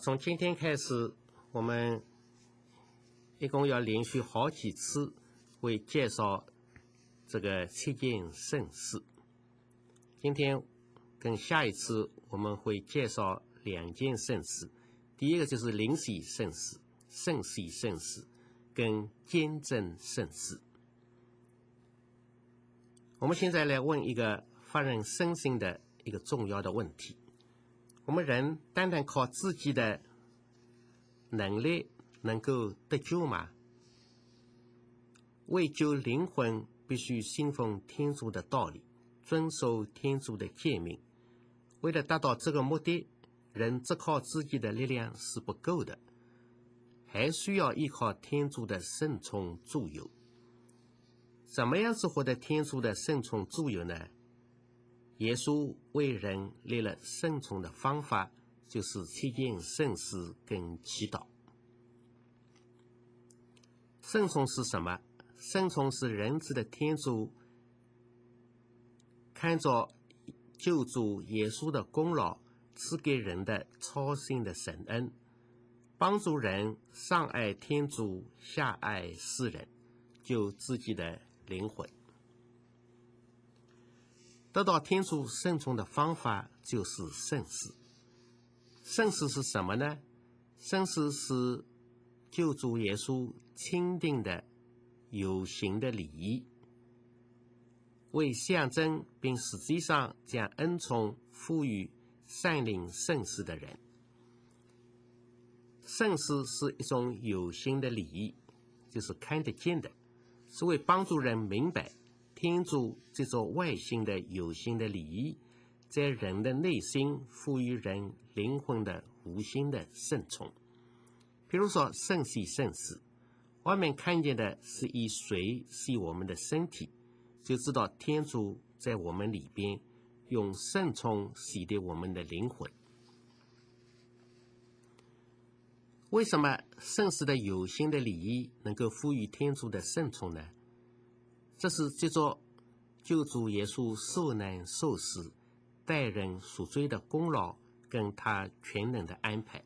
从今天开始，我们一共要连续好几次会介绍这个7件圣事。今天跟下一次我们会介绍2件圣事，第一个就是灵洗圣事、圣洗圣事跟见证圣事。我们现在来问一个发人深省的一个重要的问题：我们人单单靠自己的能力能够得救吗？为救灵魂，必须信奉天主的道理，遵守天主的诫命。为了达到这个目的，人只靠自己的力量是不够的，还需要依靠天主的圣宠助佑。怎么样是获得天主的圣宠助佑呢？耶稣为人列了圣宠的方法，就是7件圣事跟祈祷。圣宠是什么？圣宠是仁慈的天主看着救主耶稣的功劳，赐给人的超性的神恩，帮助人上爱天主，下爱世人，救自己的灵魂。得到天主圣宠的方法就是圣事。圣事是什么呢？圣事是救主耶稣钦定的有形的礼仪，为象征并实际上将恩宠赋予善领圣事的人。圣事是一种有形的礼仪，就是看得见的，是为帮助人明白天主这种外形的有形的礼仪在人的内心赋予人灵魂的无形的圣宠。比如说圣洗圣事，外面看见的是以水洗我们的身体，就知道天主在我们里边用圣宠洗涤我们的灵魂。为什么圣事的有形的礼仪能够赋予天主的圣宠呢？这是借着救主耶稣受难受死、代人赎罪的功劳跟他全能的安排。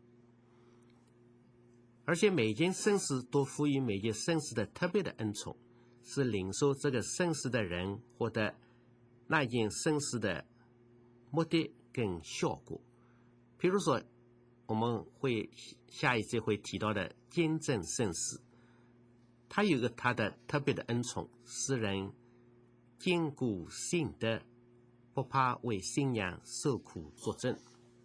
而且每件圣事都赋予每件圣事的特别的恩宠，是领受这个圣事的人获得那件圣事的目的跟效果。比如说我们会下一节会提到的见证圣事，它有个它的特别的恩宠，使人坚固信德，不怕为信仰受苦作证。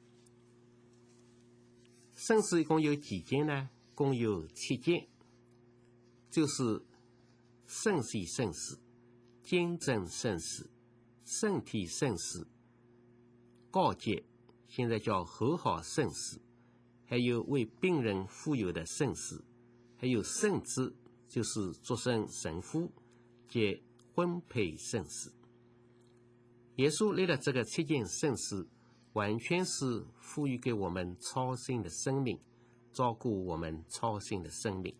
圣事一共有几件呢？共有7件，就是圣洗圣事、见证圣事、圣体圣事、告诫，现在叫和好圣事，还有为病人傅油的圣事，还有圣职，就是作圣神父及婚配圣事。耶稣列了这个7件圣事，完全是赋予给我们超性的生命，照顾我们超性的生命。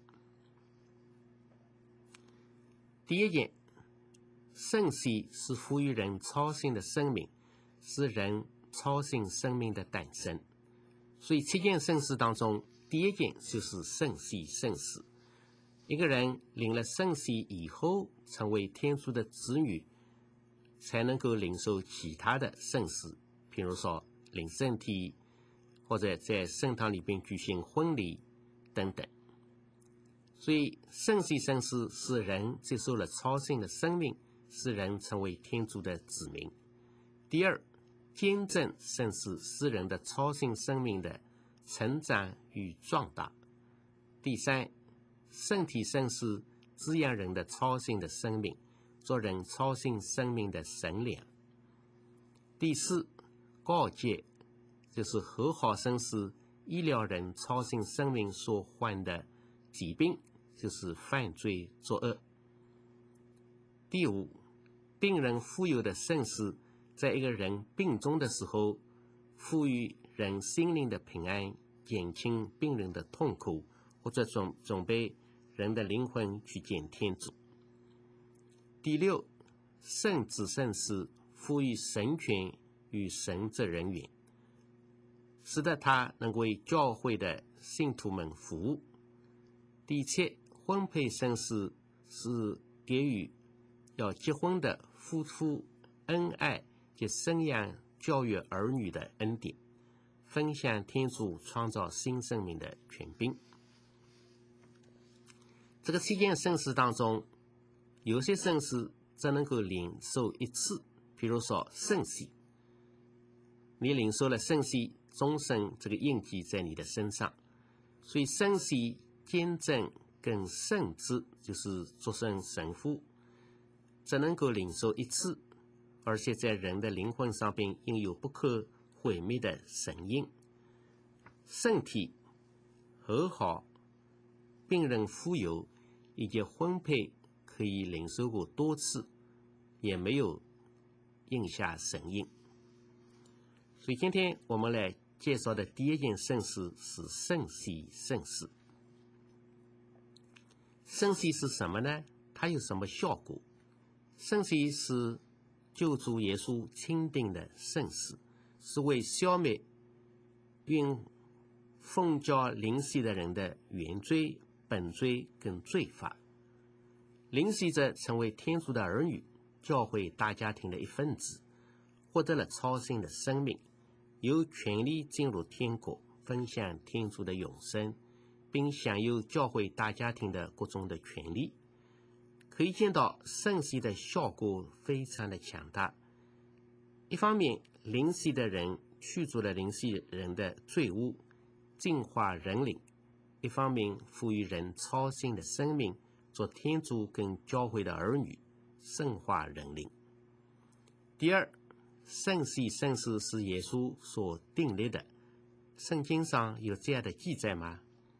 第一件，圣洗是赋予人超性的生命，是人超性生命的诞生。所以7件圣事当中，第一件就是圣洗圣事。一个人领了圣洗以后，成为天主的子女，才能够领受其他的圣事，比如说领圣体，或者在圣堂里边举行婚礼等等。所以圣洗圣事使人接受了超性的生命，使人成为天主的子民。第二，见证圣事使人的超性生命的成长与壮大。第三，圣体圣事滋养人的超性的生命，做人超性生命的神粮。第四，告诫，就是和好圣事医疗人超性生命所患的疾病，就是犯罪作恶。第五，病人傅油的圣事，在一个人病重的时候，赋予人心灵的平安，减轻病人的痛苦，或者准备人的灵魂去见天主。第六，圣职圣事赋予神权与神职人员。 使得他能为教会的信徒们服务。第七，婚配圣事是给予要结婚的夫妇恩爱及生养教育儿女的恩典，分享天主创造新生命的权柄。这个7件圣事当中，有些圣事只能够领受一次，比如说圣洗，你领受了圣洗，终身这个印记在你的身上，所以圣洗、见证跟圣职就是做成神父，只能够领受一次，而且在人的灵魂上边应有不可毁灭的神印。圣体、和好、病人傅油以及婚配可以领受过多次，也没有印下神印。所以今天我们来介绍的第一件圣事是圣洗圣事。圣洗是什么呢？它有什么效果？圣洗是救主耶稣钦定的圣事，是为消灭因奉教灵洗的人的原罪、本罪跟罪罚。灵洗者成为天主的儿女，教会大家庭的一份子，获得了超性的生命，有权利进入天国，分享天主的永生，并享有教会大家庭的各种的权利。可以见到圣洗的效果非常的强大。一方面，灵洗的人驱逐了灵洗人的罪恶，净化人灵；一方面，赋予人超性的生命，做天主跟教会的儿女，圣化人灵。第二，圣洗圣事是耶稣所订立的，圣经上有这样的记载吗？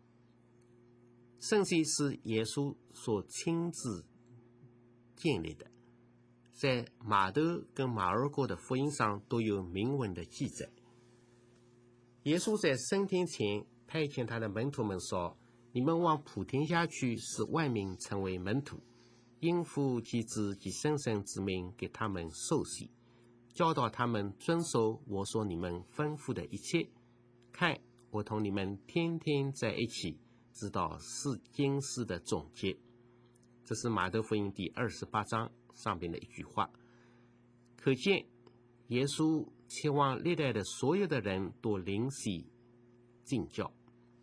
圣洗是耶稣所亲自建立的，在马窦跟马尔谷的福音上都有明文的记载。耶稣在升天前派遣他的门徒们说：“你们往普天下去，使万民成为门徒，因父及子及圣神之名给他们受洗，教导他们遵守我所你们吩咐的一切。看，我同你们天天在一起，直到世今世的总结。”这是马窦福音第28章上边的一句话。可见耶稣期望历代的所有的人都灵洗敬教。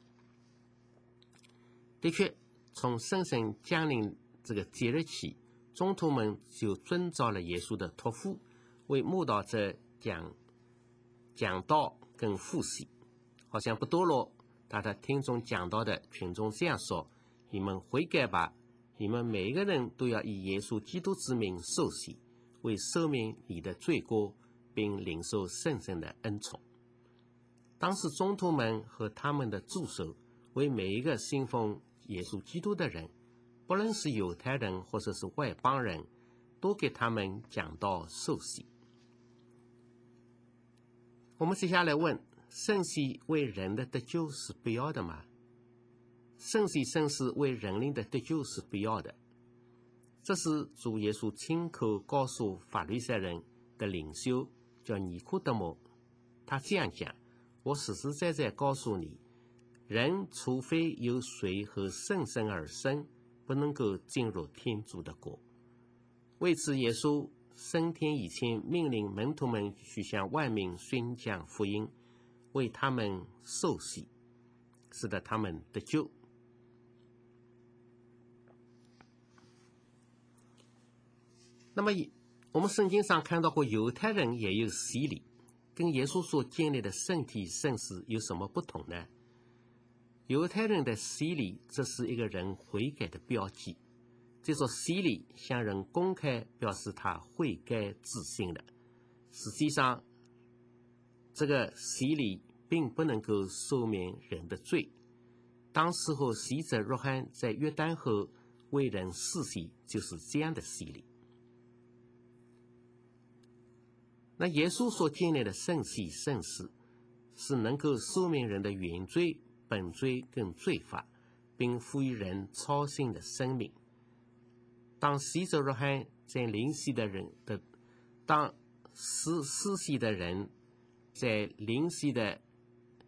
的确，从圣神降临这个节日起，宗徒们就遵照了耶稣的托付，为慕道者讲道跟复习。好像不多罗他的听众讲道的群众这样说：“你们悔改吧，你们每一个人都要以耶稣基督之名受洗，为赦免你的罪过，并领受圣神的恩宠。”当时宗徒们和他们的助手为每一个信奉耶稣基督的人，不论是犹太人或者是外邦人，都给他们讲道受洗。我们接下来问：圣洗为人的得救是必要的吗？圣洗圣事为人灵的得救是必要的。这是主耶稣亲口告诉法利赛人的领袖叫尼古德摩，他这样讲：“我实实在在告诉你，人除非由水和圣神而生，不能够进入天主的国。”为此，耶稣升天以前命令门徒们去向万民宣讲福音，为他们受洗，使得他们得救。那么我们圣经上看到过犹太人也有洗礼，跟耶稣所建立的圣体圣事有什么不同呢？犹太人的洗礼，这是一个人悔改的标记。这种洗礼向人公开表示他悔改自新了。实际上，这个洗礼并不能够赦免人的罪。当时候洗者若翰在约旦河为人施洗，就是这样的洗礼。那耶稣所建立的圣洗圣事，是能够赦免人的原罪、本罪跟罪罚，并赋予人超性的生命。当洗者若翰在灵洗的人的，当施洗的人在灵洗的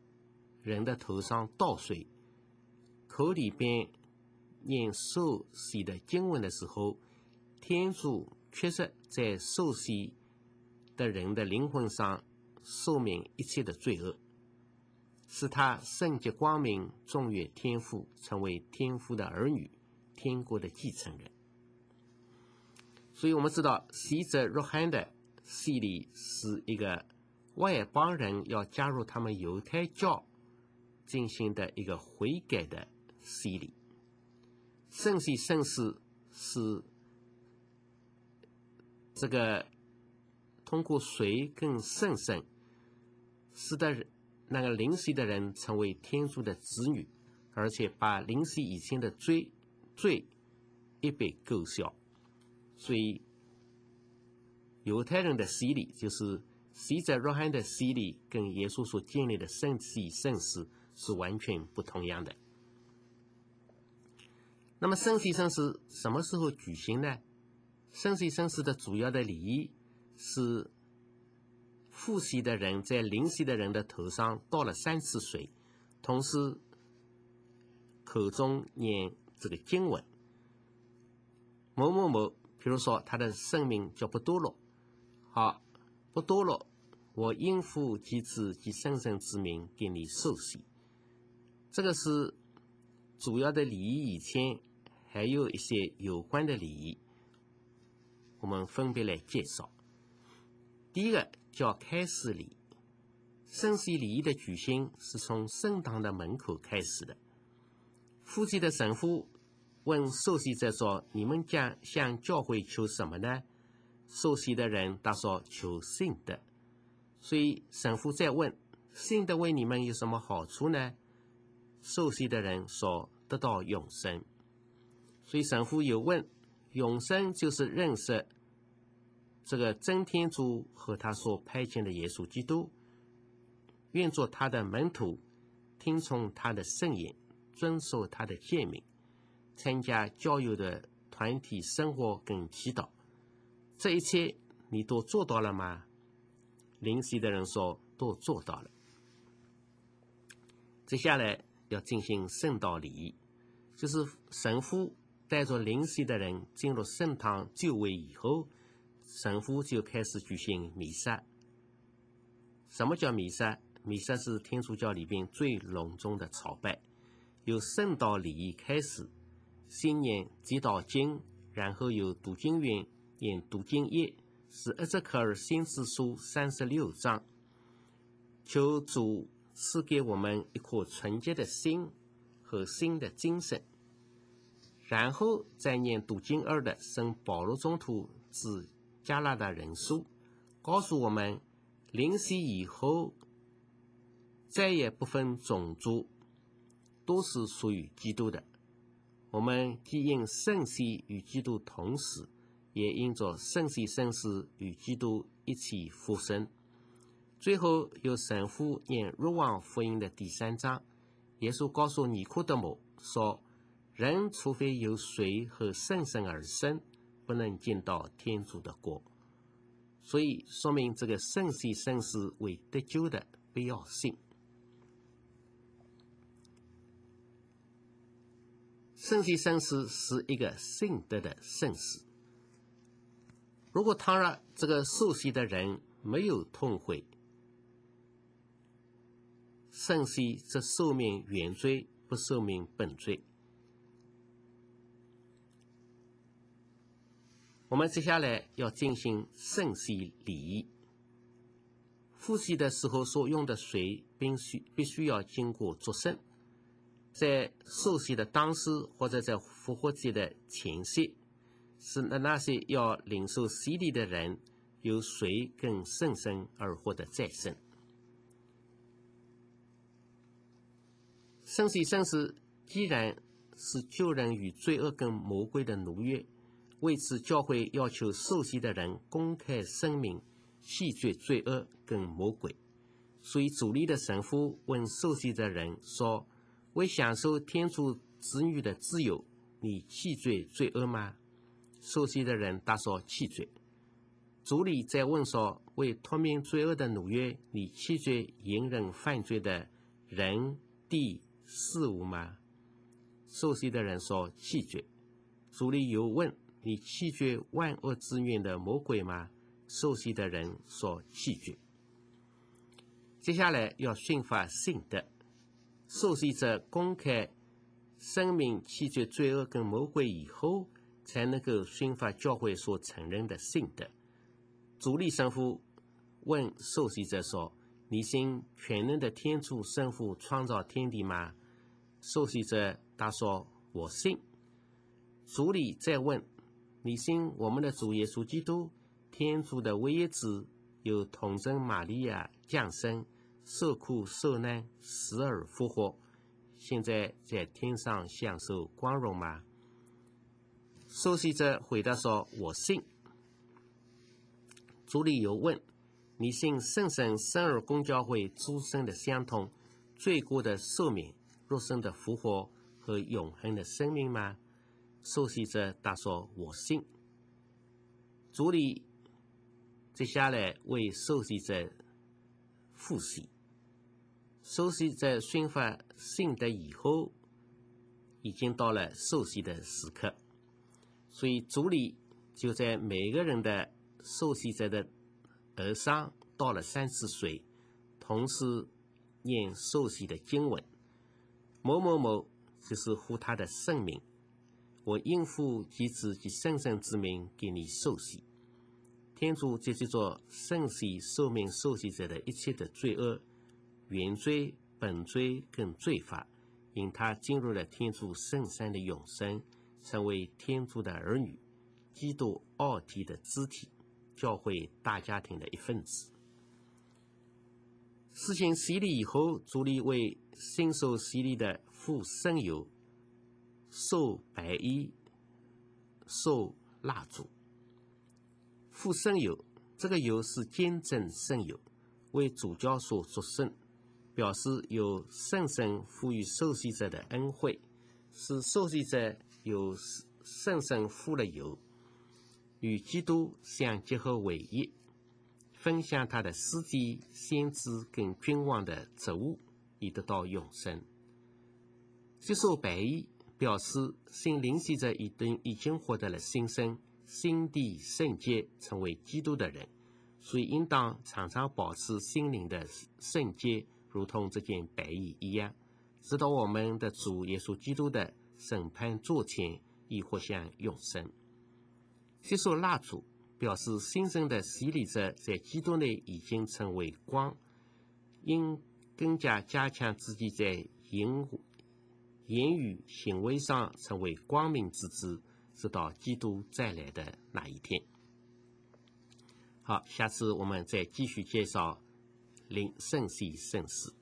人的头上倒水，口里边念受洗的经文的时候，天主确实在受洗的人的灵魂上赦免一切的罪恶，使他圣洁光明，重越天父，成为天父的儿女，天国的继承人。所以我们知道洗者若翰的洗礼是一个外邦人要加入他们犹太教进行的一个悔改的洗礼。圣洗圣事是这个通过水跟圣神，使得那个灵洗的人成为天主的子女，而且把灵洗以前的罪一笔勾销。所以犹太人的洗礼，就是洗者若翰的洗礼，跟耶稣所建立的圣洗圣事是完全不同样的。那么圣洗圣事什么时候举行呢？圣洗圣事的主要的礼仪是复洗的人在灵洗的人的头上倒了3次水，同时口中念这个经文，某某某，比如说他的圣名叫不多罗，好，不多罗，我因父及子及圣神之名给你受洗。这个是主要的礼仪，以前还有一些有关的礼仪，我们分别来介绍。第一个叫开始礼，圣洗礼仪的举行是从圣堂的门口开始的。复洗的神父问受洗者说：“你们将向教会求什么呢？”受洗的人答说：“求信德。”所以神父再问：“信德为你们有什么好处呢？”受洗的人说：“得到永生。”所以神父又问：“永生就是认识这个真天主和他所派遣的耶稣基督，愿做他的门徒，听从他的圣言，遵守他的诫命，参加教友的团体生活跟祈祷，这一切你都做到了吗？”灵洗的人说：“都做到了。”接下来要进行圣道礼仪，就是神父带着灵洗的人进入圣堂就位以后，神父就开始举行弥撒。什么叫弥撒？弥撒是天主教里边最隆重的朝拜，由圣道礼仪开始，先念祈祷经，然后由读经员念读经页，是厄泽克尔先知书36章，求主赐给我们一颗纯洁的心和新的精神，然后再念读经2的圣保罗宗徒致加拉达人书，告诉我们灵洗以后再也不分种族，都是属于基督的。我们既因圣洗与基督同死，也因着圣洗圣事与基督一起复生。最后由神父念若望福音的第3章，耶稣告诉尼科德姆说：“人除非由水和圣神而生，不能进到天主的国。”所以说明这个圣洗圣事为得救的必要性。圣洗圣事是一个信德的圣事。如果倘若这个受洗的人没有痛悔，圣洗则赦免原罪，不赦免本罪。我们接下来要进行圣洗礼仪。复洗的时候所用的水必须要经过祝圣，在受洗的当时或者在复活节的前夕，是那些要领受洗礼的人由水跟圣神而获得再生。圣洗圣事既然是救人与罪恶跟魔鬼的奴役，为此教会要求受洗的人公开声明弃绝罪恶跟魔鬼。所以主力的神父问受洗的人说：“为享受天主子女的自由，你弃绝罪恶吗？”受洗的人答说：“弃绝。”主理再问说：“为脱免罪恶的奴役，你弃绝隐忍犯罪的人、地、事物吗？受洗的人说弃绝。主里又问，你弃绝万恶之源的魔鬼吗？受洗的人说弃绝。接下来要训发信德，受洗者公开声明弃绝罪恶跟魔鬼以后，才能够训发教会所承认的信德。主理神父问受洗者说，你信全能的天主圣父创造天地吗？受洗者答说，我信。主理再问，你信我们的主耶稣基督，天主的唯一子，由童贞玛利亚降生，受苦受难，死而复活，现在在天上享受光荣吗？受洗者回答说，我信。主理又问，你信圣神圣而公教会诸圣的相同，罪过的赦免，肉身的复活和永恒的生命吗？受洗者答说，我信。主理接下来为受洗者复习。受洗者宣发信德以后，已经到了受洗的时刻，所以主理就在每个人的受洗者的额上倒了3次水，同时念受洗的经文，某某某就是呼他的圣名，我应父及子及圣神之名给你受洗。天主就去做圣洗受命受洗者的一切的罪恶、原罪、本罪跟罪罚，因他进入了天主圣山的永生，成为天主的儿女，基督奥体的肢体，教会大家庭的一份子。施行洗礼以后，主理为新受洗礼的付圣油、受白衣、受蜡烛。付圣油，这个油是见证圣油，为主教所祝圣，表示有圣神赋予受洗者的恩惠，使受洗者有圣神付了油，与基督相结合为一，分享他的司祭、先知跟君王的职务，以得到永生。接受白衣，表示信灵洗者已经获得了新生、心地圣洁，成为基督的人，所以应当常常保持心灵的圣洁，如同这件白衣一样，直到我们的主耶稣基督的审判座前，以获享永生。接受蜡烛，表示新生的洗礼者在基督内已经成为光，应更加加强自己在言语行为上成为光明之子，直到基督再来的那一天。好，下次我们再继续介绍圣洗圣事。